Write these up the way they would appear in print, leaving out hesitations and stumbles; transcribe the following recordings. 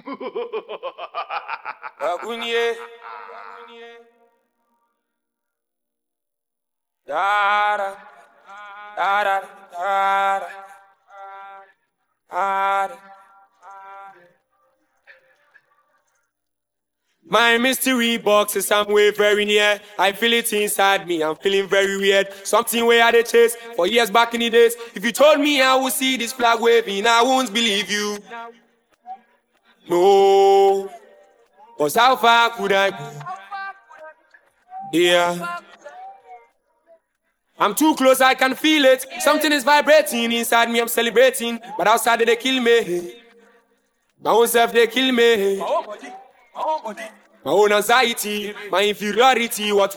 Agunye. Da da da da da. My mystery box is somewhere very near. I feel it inside me, I'm feeling very weird. Something where I did chase for years back in the days. If you told me I would see this flag waving, I won't believe you. No, cause how far could I go? Yeah, I'm too close, I can feel it. Something is vibrating inside me, I'm celebrating. But outside they kill me. My own self they kill me. My own anxiety, my inferiority, what?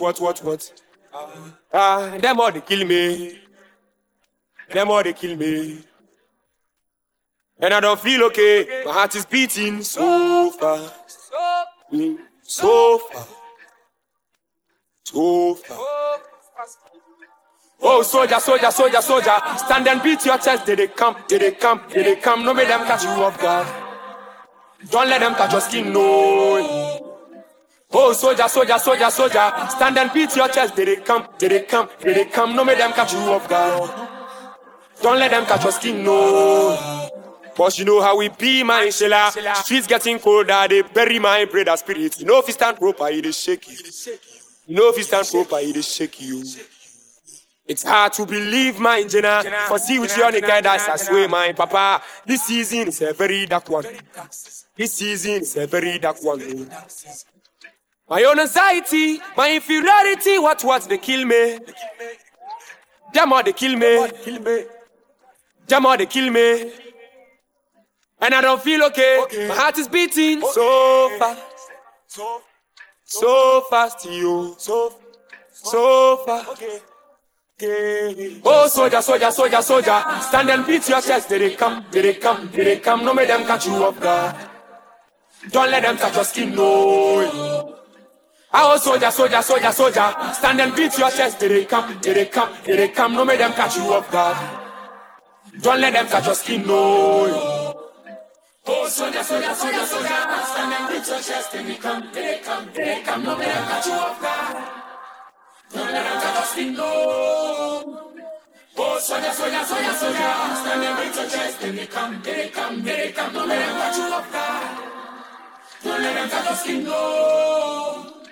Them all they kill me. Them all they kill me. And I don't feel okay. My heart is beating so fast. So fast. So fast. Oh, soldier. Stand and beat your chest. Did they come? No, make them catch you off guard. Don't let them touch your skin, no. Oh, soldier. Stand and beat your chest. Did they come? No, make them catch you off guard. Don't let them catch your skin, no. But you know how we be, my Shella. Streets getting colder, they bury my brother spirit. You know if you stand proper, it is shaky. You know if you stand proper, it is shaky you. It's hard to believe, my Jenna. For see with your nigga, that's I swear, my papa. This season is a very dark one. My own anxiety, my inferiority, what they kill me. Them all they kill me. Them all they kill me. And I don't feel okay. My heart is beating so fast. So fast, you. So fast. Oh, soldier. Stand and beat your chest. Did they come? No, make them catch you off guard. Don't let them touch your skin, no. Oh, soldier. Stand and beat your chest. Did they come? No, make them catch you off guard. Don't let them touch your skin, no. Oh, soldier, stand and beat your chest. Did they come? No, make them catch you off guard. Don't let them touch your skin, no. Oh, soldier, stand and beat your chest. Did they come? No, make them catch you off guard. Don't let them touch your skin, no.